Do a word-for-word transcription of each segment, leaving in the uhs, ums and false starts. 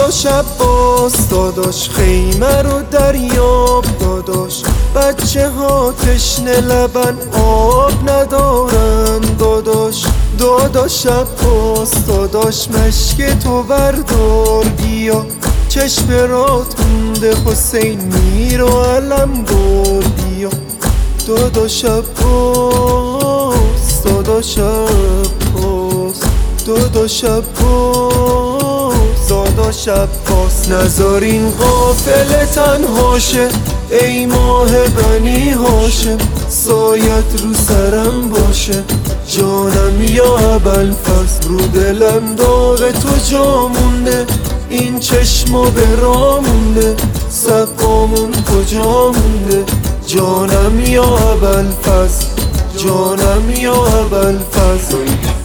داداش عباس داداش خیمه رو دریاب داداش، بچه ها تشنه لبن آب ندارن داداش. داداش عباس داداش مشک تو بردار بیا، چشم رات مونده حسین میر و علم بار بیا. داداش عباس داداش عباس داداش عباس داداش عباس، نذار این قافله تنها شه ای ماه بنی هاشم، سایت رو سرم باشه جانم یا ابوالفضل. رو دلم داغ تو جا مونده، این چشما به راه مونده، سقامون کجا مونده جانم یا ابوالفضل جانم یا ابوالفضل.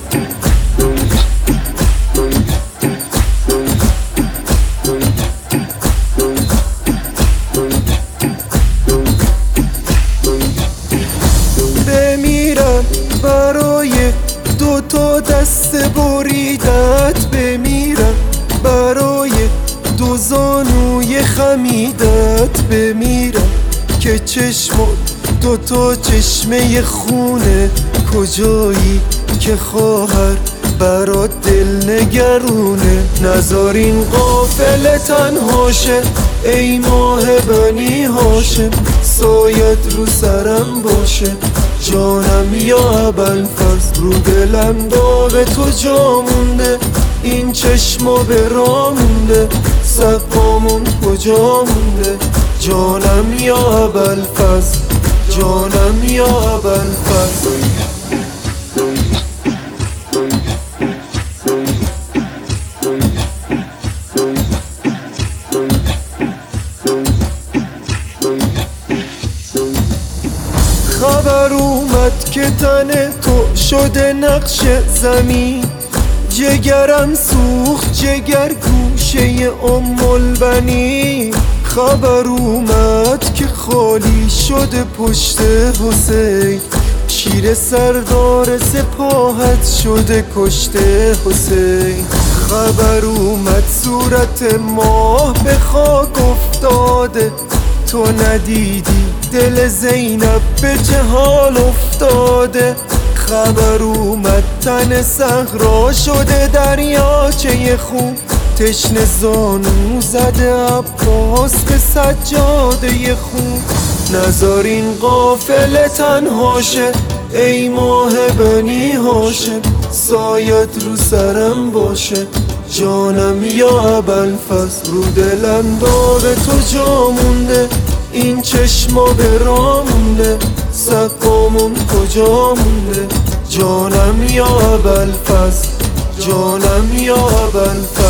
بمیرم برای دو تا دست بریدت، بمیرم برای دو زانوی خمیدت، بمیرم که چشمت دو تا چشمه خونه، کجایی که خواهر برات دل نگرونه. نذار این قافله تنها شه ای ماه بنی هاشم، سایت رو سرم باشه جانم یا ابوالفضل. رو دلم داغ تو جا مونده، این چشما به راه مونده، سقامون کجا مونده جانم یا ابوالفضل جانم یا ابوالفضل. خبر اومد که تن تو شده نقش زمین، جگرم سوخت جگر گوشه ام البنین. خبر اومد که خالی شده پشت حسین، شیر سردار سپاهت شده کشته حسین. خبر اومد صورت ماه به خاک افتاده، تو ندیدی دل زینب به جهال افتاده. خبر اومد تن صحرا شده دریاچه خون، تشنه زانو زده عباس به سجاده خون. نذار این قافله تنها شه ای ماه بنی هاشم، سایت رو سرم باشه جانم یا ابوالفضل. رو دلم داغ تو جا مونده، این چشما به راه مونده، سقامون کجا مونده جانم یا ابوالفضل جانم یا ابوالفضل.